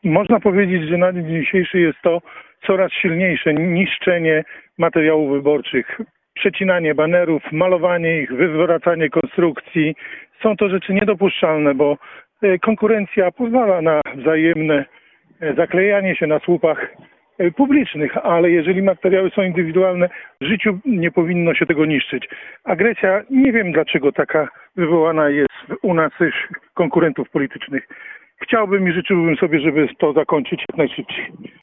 Można powiedzieć, że na dzień dzisiejszy jest to coraz silniejsze niszczenie materiałów wyborczych, przecinanie banerów, malowanie ich, wywracanie konstrukcji. Są to rzeczy niedopuszczalne, bo konkurencja pozwala na wzajemne zaklejanie się na słupach publicznych, ale jeżeli materiały są indywidualne, w życiu nie powinno się tego niszczyć. Agresja, nie wiem dlaczego taka wywołana jest u naszych konkurentów politycznych. Chciałbym i życzyłbym sobie, żeby to zakończyć jak najszybciej.